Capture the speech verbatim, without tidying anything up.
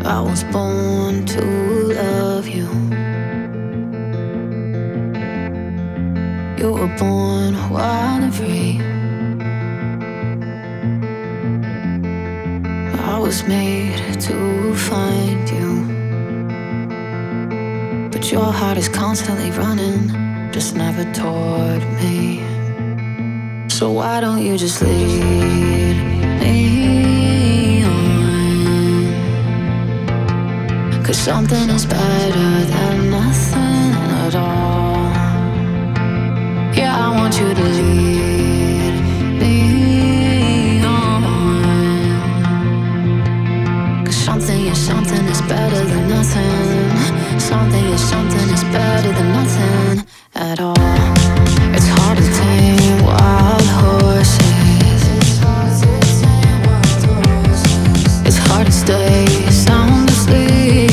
I was born to love you. You were born wild and free. I was made to find you, but your heart is constantly running, just never toward me. So why don't you just lead me on? 'Cause something is better than nothing at all. Yeah, I want you to lead me on. 'Cause something is something is better than nothing. Something is something is better than nothing at all. It's hard to tame wild horses. It's hard to stay sound asleep.